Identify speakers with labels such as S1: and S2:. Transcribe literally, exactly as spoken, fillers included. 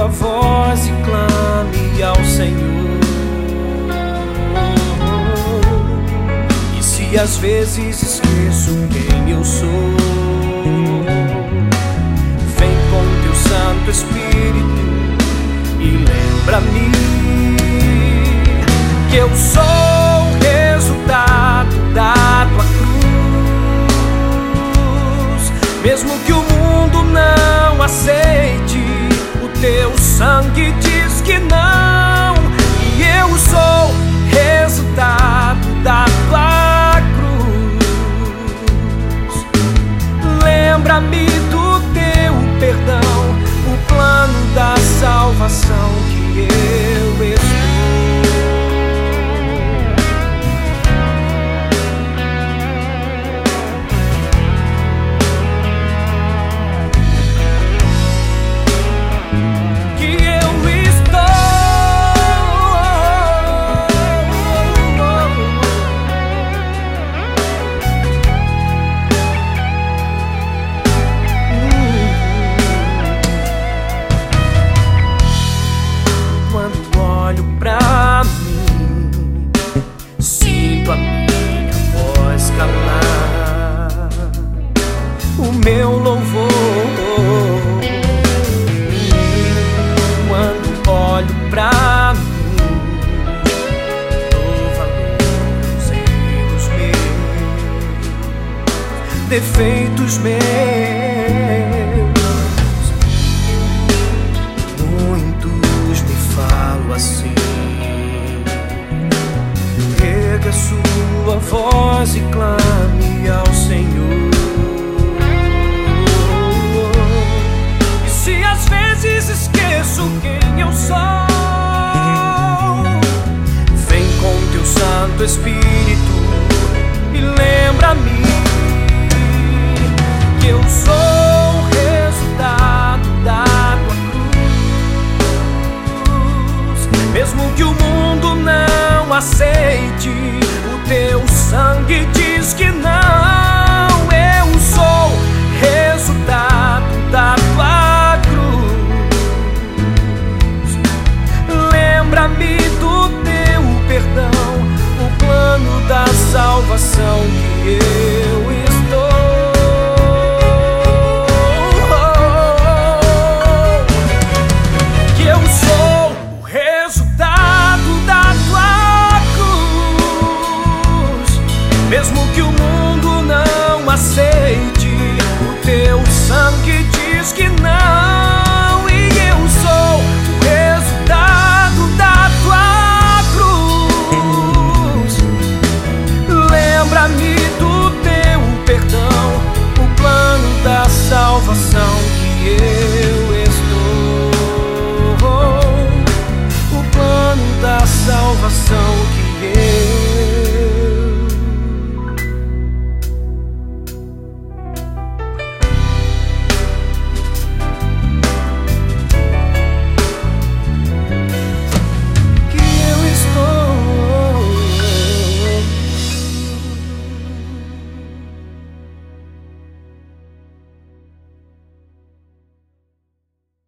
S1: sua voz e clame ao Senhor. E se às vezes esqueço quem eu sou, vem com teu Santo Espírito e lembra-me que eu sou o resultado da tua cruz. Mesmo que o mundo não aceite, o teu sangue diz que não. E eu sou resultado da tua cruz. Lembra-me do teu perdão, o plano da salvação que eu estou. Pra mim, sinto a minha voz calar, o meu louvor. Quando olho pra mim, dou valor aos erros meus, defeitos meus. Muitos me falam assim: erga sua voz e clama